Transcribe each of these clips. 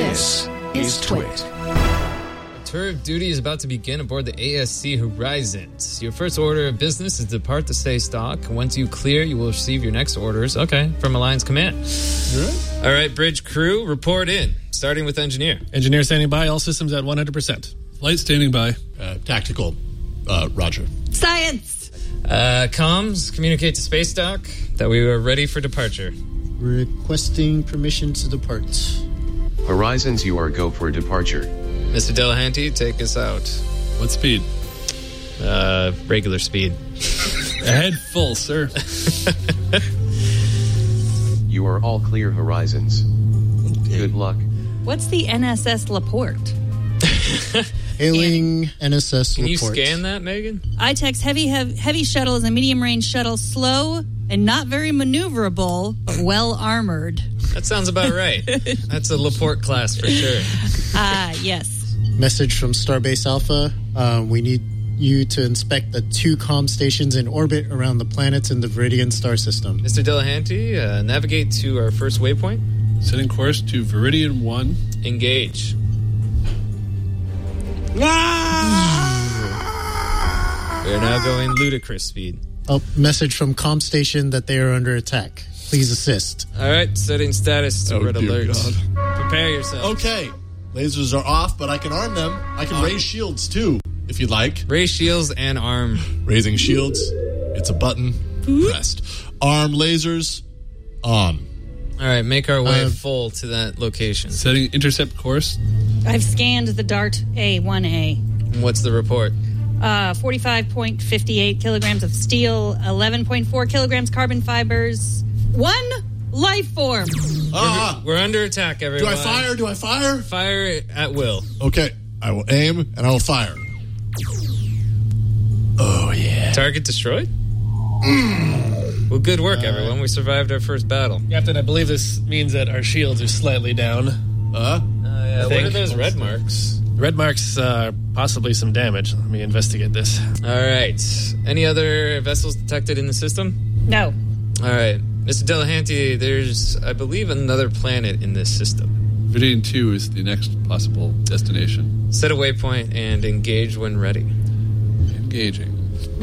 This is Twit. Tour of duty is about to begin aboard the ASC Horizons. Your first order of business is to depart the Say stock. Once you clear, you will receive your next orders. Okay, from Alliance Command. Right. All right, bridge crew, report in. Starting with engineer. Engineer standing by. All systems at 100%. Flight standing by. Tactical. Roger. Science. Comms, communicate to space dock that we are ready for departure. Requesting permission to depart. Horizons, you are go for departure. Mr. Delahanty, take us out. What speed? Regular speed. Ahead full, sir. You are all clear, Horizons. Okay. Good luck. What's the NSS Laporte? Hailing NSS Can you report. scan that, Megan? iTech's heavy shuttle is a medium-range shuttle, slow and not very maneuverable, but well-armored. That sounds about right. That's a Laporte class for sure. Yes. Message from Starbase Alpha. We need you to inspect the 2 comm stations in orbit around the planets in the Viridian star system. Mr. Delahanty, navigate to our first waypoint. Setting course to Viridian 1. Engage. We are now going ludicrous speed. Oh, message from comm station that they are under attack. Please assist. All right, setting status to red dear alert. God. Prepare yourself. Okay. Lasers are off, but I can arm them. I can raise shields, too, if you'd like. Raise shields and arm. Raising shields. It's a button. Pressed. Arm lasers. On. All right, make our way full to that location. Setting intercept course. I've scanned the Dart A1A. What's the report? 45.58 kilograms of steel, 11.4 kilograms carbon fibers, 1 life form. We're under attack, everyone. Do I fire? Fire at will. Okay. I will aim, and I will fire. Oh, yeah. Target destroyed? Well, good work, everyone. We survived our first battle. Captain, I believe this means that our shields are slightly down. Yeah. What think. are those red marks? Red marks, possibly some damage. Let me investigate this. All right. Any other vessels detected in the system? No. All right. Mr. Delahanty, there's, I believe, another planet in this system. Viridian 2 is the next possible destination. Set a waypoint and engage when ready. Engaging.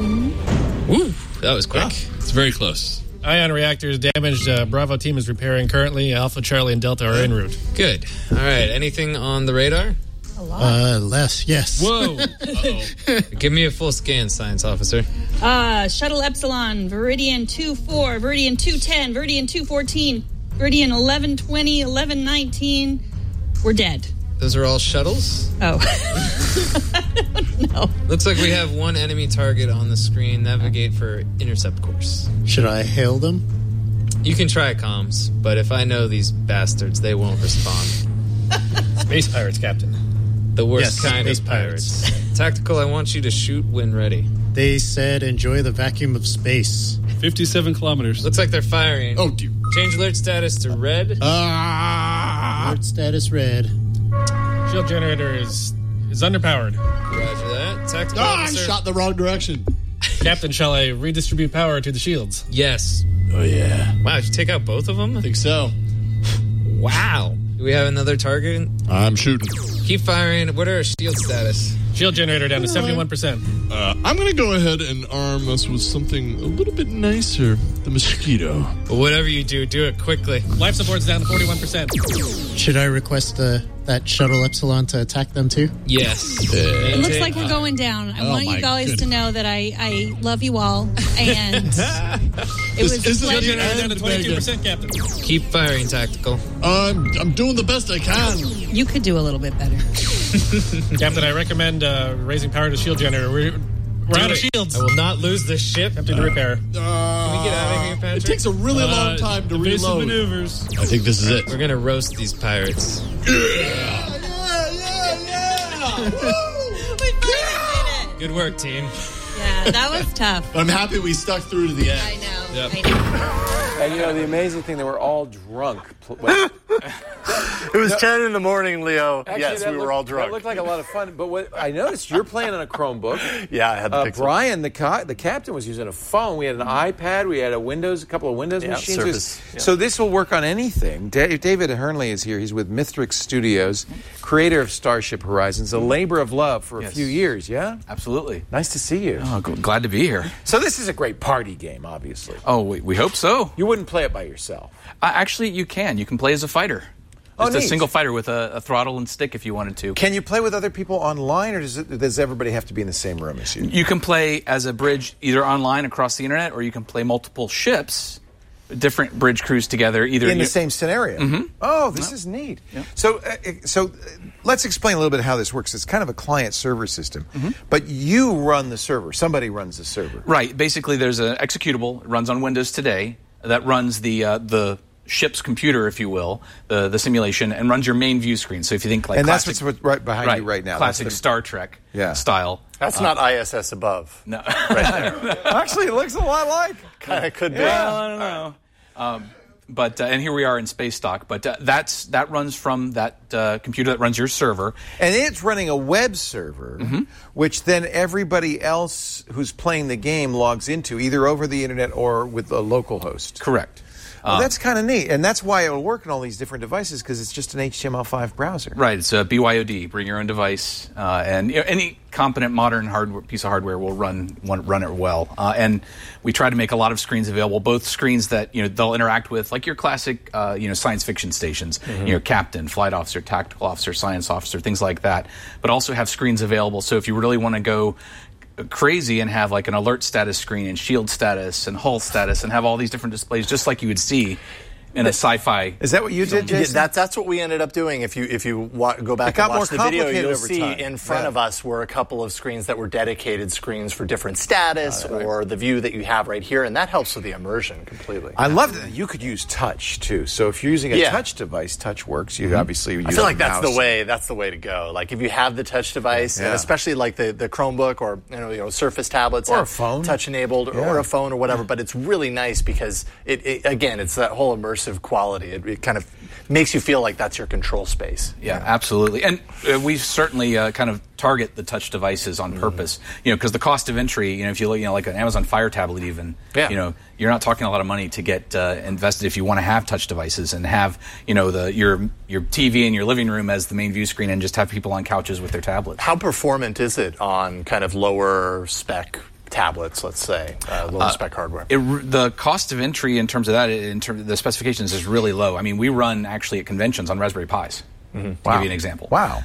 Woo! That was quick. It's very close. Ion reactors damaged. Bravo team is repairing currently. Alpha, Charlie, and Delta are en route. Good. All right. Anything on the radar? A lot. Less, yes. Whoa. Uh-oh. Give me a full scan, science officer. Shuttle Epsilon, Viridian 2-4, Viridian 2-10, Viridian 2-14, Viridian 11-20, 11-19. We're dead. Those are all shuttles? Oh. I don't know. Looks like we have one enemy target on the screen. Navigate for intercept course. Should I hail them? You can try comms, but if I know these bastards, they won't respond. Space pirates, Captain. The worst Yes, kind of space pirates. pirates. Tactical, I want you to shoot when ready. They said enjoy the vacuum of space. 57 kilometers. Looks like they're firing. Oh, dear. Change alert status to red. Alert status red. Shield generator is underpowered. Roger that. Tactical I officer. shot in the wrong direction. Captain, shall I redistribute power to the shields? Yes. Oh, yeah. Wow, did you take out both of them? I think so. Wow. Do we have another target? I'm shooting. Keep firing. What are our shield status? Shield generator down to 71%. I'm going to go ahead and arm us with something a little bit nicer. The mosquito. Well, whatever you do, do it quickly. Life support's down to 41%. Should I request that shuttle Epsilon to attack them too? Yes. It looks like we're going down. I want you guys to know that I love you all. And it was a Shield pleasure. generator down to 22%, Captain. Keep firing, Tactical. I'm doing the best I can. You could do a little bit better. Captain, I recommend raising power to shield generator. We're out of shields. I will not lose this ship. Captain, repair. Can we get out of here, Patrick? It takes a really long time to reload. Maneuvers. I think this is it. We're going to roast these pirates. Yeah. Good work, team. Yeah, that was tough. I'm happy we stuck through to the end. I know. Yep. I know. And you know, the amazing thing, they were all drunk. It was 10 in the morning, Leo. Actually, yes, we were all drunk. That looked like a lot of fun. But what I noticed, you're playing on a Chromebook. Yeah, I had the Pixel. Brian, the captain, was using a phone. We had an iPad. We had a couple of Windows machines. Surface. So this will work on anything. David Hernley is here. He's with Mithrix Studios, creator of Starship Horizons, a labor of love for a few years, yeah? Absolutely. Nice to see you. Oh, glad to be here. So this is a great party game, obviously. Oh, we hope so. You wouldn't play it by yourself. Actually, you can. You can play as a fighter. Just a single fighter with a throttle and stick if you wanted to. Can you play with other people online, or does everybody have to be in the same room as you? You can play as a bridge either online across the internet, or you can play multiple ships, different bridge crews together. Either in the same scenario. Mm-hmm. Oh, this is neat. Yeah. So let's explain a little bit how this works. It's kind of a client-server system, but you run the server. Somebody runs the server. Right. Basically, there's an executable. It runs on Windows today that runs the ship's computer, if you will, the simulation, and runs your main view screen. So if you think like that's what's right behind you right now. Classic Star Trek style. That's not ISS above. No. Right there. Actually, it looks a lot like. Kind of could be. Well, I don't know. But and here we are in Space Dock. But that runs from that computer that runs your server, and it's running a web server, which then everybody else who's playing the game logs into, either over the internet or with a local host. Correct. Well, that's kind of neat, and that's why it'll work on all these different devices, because it's just an HTML5 browser. Right, it's a BYOD, bring your own device, and any competent modern piece of hardware will run it well. And we try to make a lot of screens available, both screens that they'll interact with, like your classic science fiction stations, captain, flight officer, tactical officer, science officer, things like that, but also have screens available. So if you really want to go crazy and have like an alert status screen and shield status and hull status and have all these different displays, just like you would see in a sci-fi. Is that what you did, Jason? That's what we ended up doing. If you go back and watch the video, you'll see in front of us were a couple of screens that were dedicated screens for different status or the view that you have right here, and that helps with the immersion completely. I love that you could use touch too. So if you're using a touch device, touch works. You obviously use I feel like that's the way to go. Like if you have the touch device, and especially like the Chromebook or Surface tablets, or a phone, touch enabled, or a phone or whatever. But it's really nice because it's that whole immersive quality. It kind of makes you feel like that's your control space. Yeah, absolutely. And we certainly kind of target the touch devices on purpose, because the cost of entry, if you look, like an Amazon Fire tablet even, you're not talking a lot of money to get invested if you want to have touch devices and have, your TV in your living room as the main view screen and just have people on couches with their tablets. How performant is it on kind of lower spec tablets, let's say, low spec hardware? The cost of entry in terms of that, in terms of the specifications, is really low. I mean, we run actually at conventions on Raspberry Pis. To give you an example. Wow.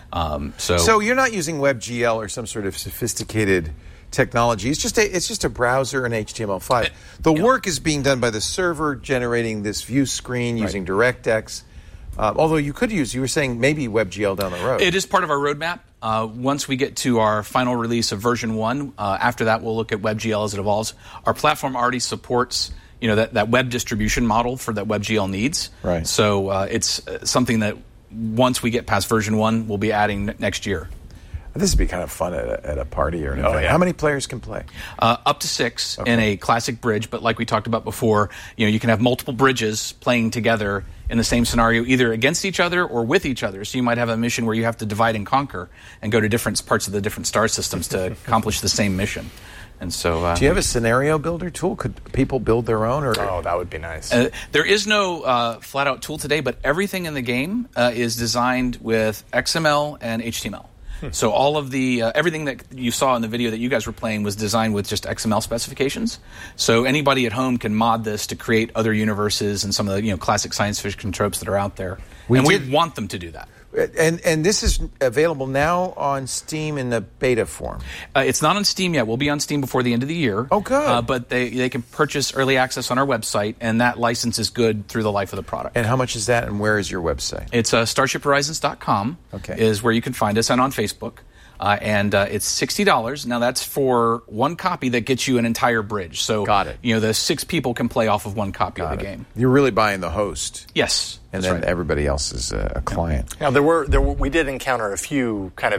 So you're not using WebGL or some sort of sophisticated technology. It's just a browser and HTML5. The work is being done by the server generating this view screen using DirectX. Although you were saying maybe WebGL down the road. It is part of our roadmap. Once we get to our final release of version 1, after that we'll look at WebGL as it evolves. Our platform already supports that web distribution model for that WebGL needs. Right. So it's something that once we get past version 1, we'll be adding next year. This would be kind of fun at a party or an event. How many players can play? Up to 6 in a classic bridge, but like we talked about before, you can have multiple bridges playing together in the same scenario, either against each other or with each other. So you might have a mission where you have to divide and conquer and go to different parts of the different star systems to accomplish the same mission. And so, do you have a scenario builder tool? Could people build their own? That would be nice. There is no flat-out tool today, but everything in the game is designed with XML and HTML. So all of the everything that you saw in the video that you guys were playing was designed with just XML specifications. So anybody at home can mod this to create other universes and some of the classic science fiction tropes that are out there. We want them to do that. And this is available now on Steam in the beta form. It's not on Steam yet. We'll be on Steam before the end of the year. Oh, good. But they can purchase early access on our website, and that license is good through the life of the product. And how much is that, and where is your website? It's StarshipHorizons.com is where you can find us, and on Facebook. And it's $60. Now, that's for one copy that gets you an entire bridge. So, got it. The 6 people can play off of one copy of the game. You're really buying the host. Yes. And then everybody else is a client. Now, we did encounter a few kind of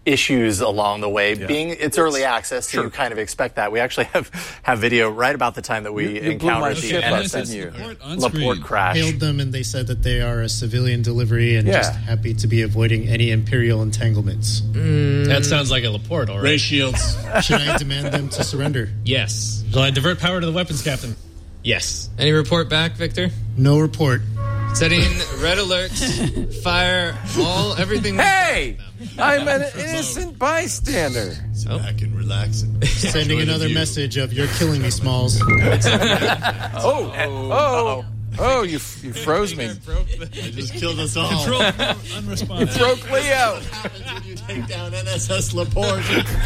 issues along the way. It's early access, so you kind of expect that. We actually have video right about the time that we encountered the NSS Laporte crash. Hailed them, and they said that they are a civilian delivery and just happy to be avoiding any Imperial entanglements. That sounds like a Laporte, all right. Ray Shields. Should I demand them to surrender? Yes. Shall I divert power to the weapons captain? Yes. Any report back, Victor? No report. Setting red alerts. Fire everything. Hey! I'm an innocent bystander. Sit back and relax. And sending another message of "You're killing me, Smalls." Oh, you froze me. I just killed us all. Unresponsive. You broke Leo. What happens when you take down NSS Laporte?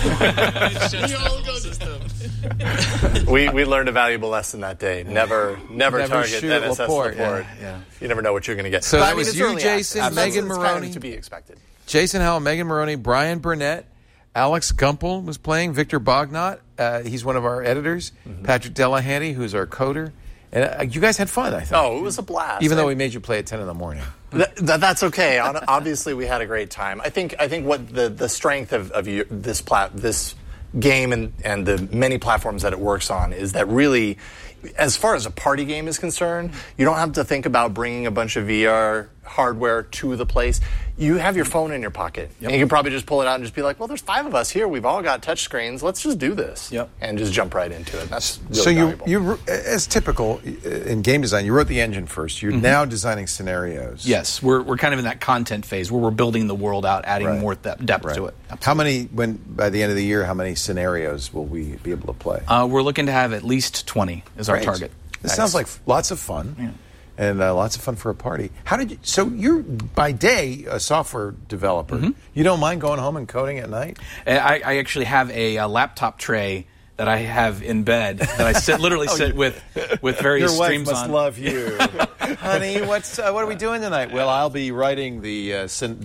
We learned a valuable lesson that day. Never target NSS Laporte. Yeah. You never know what you're going to get. So that was you, Jason, Megan Maroney. Kind of to be expected. Jason Howell, Megan Maroney, Brian Burnett, Alex Gumpel was playing, Victor Bognot. He's one of our editors. Patrick Delahanty, who's our coder. And you guys had fun, I think. Oh, it was a blast. Even though we made you play at 10 in the morning. That's okay. Obviously, we had a great time. I think what the strength of this game and the many platforms that it works on is that really, as far as a party game is concerned, you don't have to think about bringing a bunch of VR hardware to the place. You have your phone in your pocket. And you can probably just pull it out and just be like, well, there's 5 of us here. We've all got touch screens. Let's just do this. And just jump right into it. That's really valuable. You, as typical in game design, you wrote the engine first. You're now designing scenarios. Yes, we're kind of in that content phase where we're building the world out, adding more depth to it. Absolutely. How many, by the end of the year, how many scenarios will we be able to play? We're looking to have at least 20 is our target. This sounds like lots of fun. Yeah. And lots of fun for a party. So you're, by day, a software developer. You don't mind going home and coding at night? I actually have a laptop tray that I have in bed that I literally sit with various streams on. Your wife must love you. Honey, what are we doing tonight? Well, I'll be writing the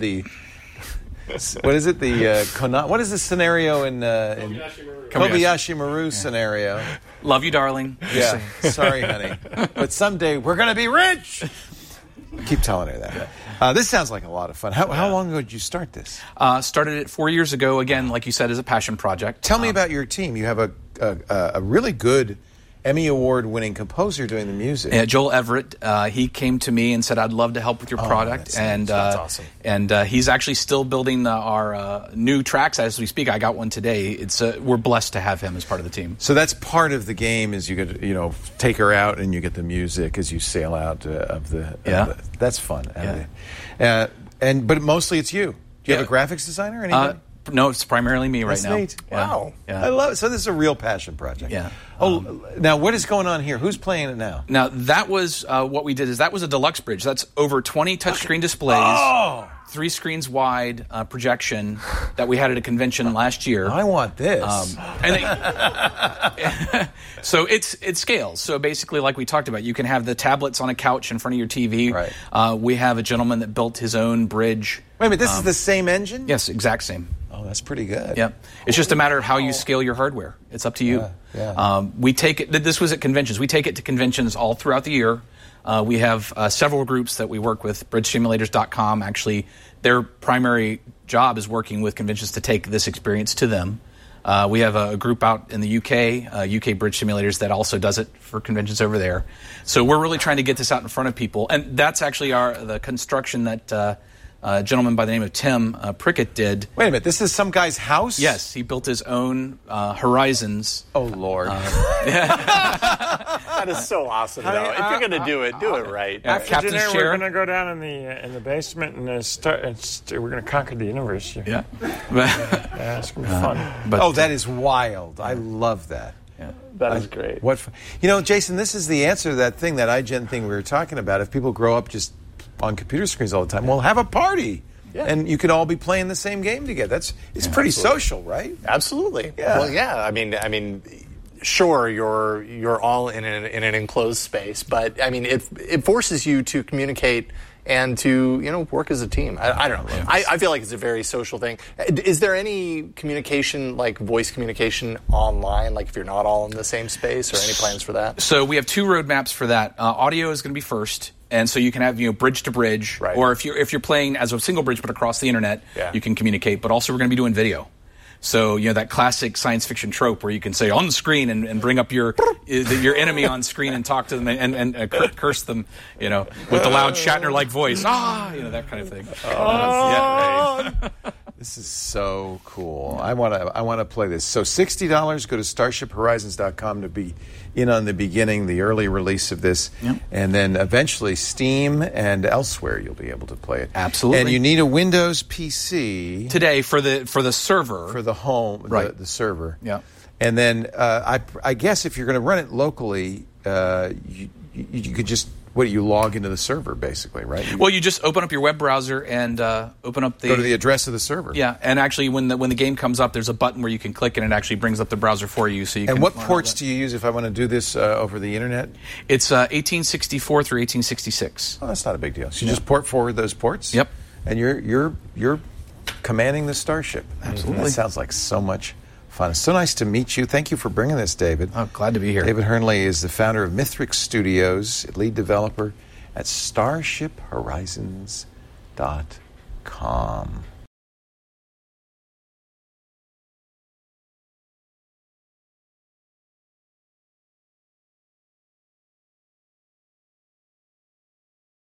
what is it? What is the scenario in Kobayashi Maru scenario? Love you, darling. Yeah. Sorry, honey. But someday we're going to be rich. Keep telling her that. This sounds like a lot of fun. How long ago did you start this? Started it 4 years ago. Again, like you said, as a passion project. Tell me about your team. You have a really good Emmy Award-winning composer doing the music. Yeah, Joel Everett. He came to me and said, "I'd love to help with your product." That's awesome. And he's actually still building our new tracks as we speak. I got one today. We're blessed to have him as part of the team. So that's part of the game. Is you get take her out and you get the music as you sail out of the. That's fun. Yeah. But mostly it's you. Do you have a graphics designer or anybody? No, it's primarily me right now. Neat. Yeah. Wow. Yeah. I love it. So this is a real passion project. Yeah. Now what is going on here? Who's playing it now? Now, that was what we did that was a deluxe bridge. That's over 20 touchscreen displays, 3 screens wide projection that we had at a convention last year. I want this. So it scales. So basically, like we talked about, you can have the tablets on a couch in front of your TV. Right. We have a gentleman that built his own bridge. Wait a minute, this is the same engine? Yes, exact same. Oh, that's pretty good. Yep. It's just a matter of how you scale your hardware. It's up to you. We take it. This was at conventions. We take it to conventions all throughout the year. We have several groups that we work with. BridgeSimulators.com. Actually, their primary job is working with conventions to take this experience to them. We have a group out in the UK, UK Bridge Simulators, that also does it for conventions over there. So we're really trying to get this out in front of people, and that's actually the construction that. A gentleman by the name of Tim Prickett did. Wait a minute, this is some guy's house? Yes, he built his own Horizons. Oh, Lord. That is so awesome, though. If you're going to do it right. Captain's chair. We're going to go down in the basement and we're going to conquer the universe. Yeah. It's going to be fun. That is wild. I love that. Yeah. That is great. Jason, this is the answer to that thing, that iGen thing we were talking about. If people grow up just on computer screens all the time, well, have a party, and you could all be playing the same game together. It's pretty social, right? Absolutely. Yeah. Well, yeah. I mean, sure, you're all in an enclosed space, but I mean, it forces you to communicate and to work as a team. I don't know. I feel like it's a very social thing. Is there any communication, like voice communication online, like if you're not all in the same space, or any plans for that? So we have 2 roadmaps for that. Audio is going to be first. And so you can have bridge to bridge, or if you're playing as a single bridge but across the internet, you can communicate. But also we're going to be doing video. So that classic science fiction trope where you can say on the screen and bring up your enemy on screen and talk to them and curse them, with the loud Shatner-like voice, that kind of thing. This is so cool. I want to play this. So $60. Go to StarshipHorizons.com to be in on the beginning, the early release of this, and then eventually Steam and elsewhere you'll be able to play it. Absolutely. And you need a Windows PC today for the server, for the home, the server. Yeah. And then I guess if you're going to run it locally, you could just. What, you log into the server, basically, right? Well, you just open up your web browser and open up go to the address of the server. Yeah, and actually, when the game comes up, there's a button where you can click, and it actually brings up the browser for you. So you and what ports do you use if I want to do this over the internet? It's 1864 through 1866. Oh, that's not a big deal. So you just port forward those ports. Yep. And you're commanding the starship. Absolutely. That sounds like so much fun. It's so nice to meet you. Thank you for bringing this, David. Oh, glad to be here. David Hernley is the founder of Mithrix Studios, lead developer at StarshipHorizons.com.